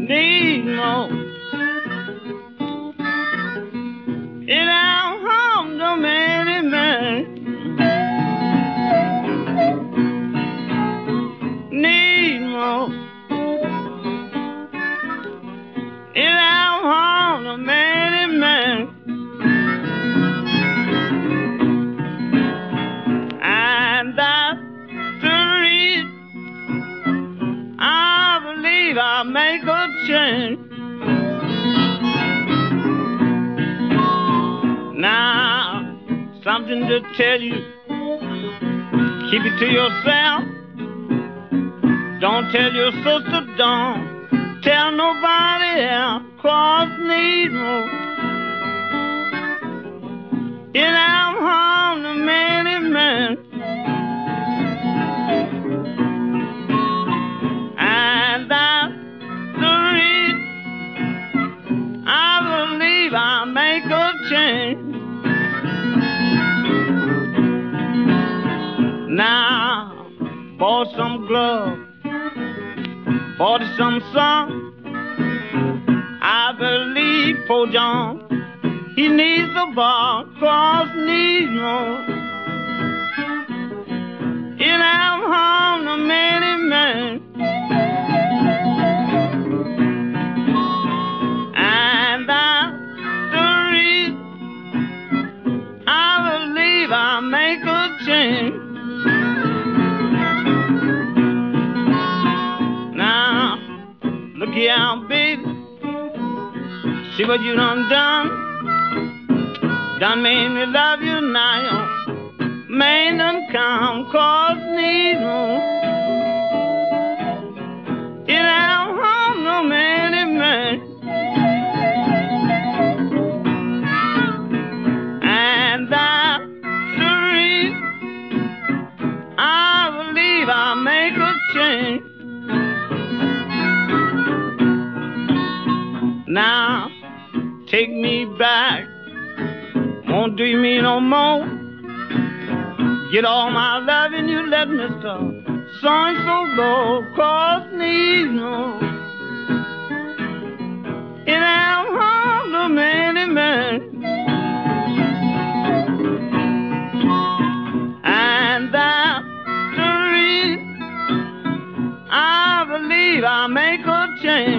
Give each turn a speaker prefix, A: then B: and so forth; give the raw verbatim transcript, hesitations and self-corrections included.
A: need more. It ain't home to many men. Need more. It ain't home to many men. And that's the reason I believe I'll make a change. Now, something to tell you. Keep it to yourself. Don't tell your sister, don't tell nobody else. 'Cause need more. It ain't home to many men. And that's the reason I believe I'll make a change. Now, bought some gloves, bought some socks. I believe poor John, he needs a bar, 'cause needs more. It ain't home to many men. And that's the reason I believe I'll make a change. Now, look here, baby. See what you done done. Done made me love you now. Man done come, 'cause need more. It ain't home no many men. And that's the reason I believe I'll make a change. Now, take me back, won't do me no more. Get all my loving, you let Mister So-and-so go, 'cause need more. It ain't home to many men. And that's the reason I believe I'll make a change.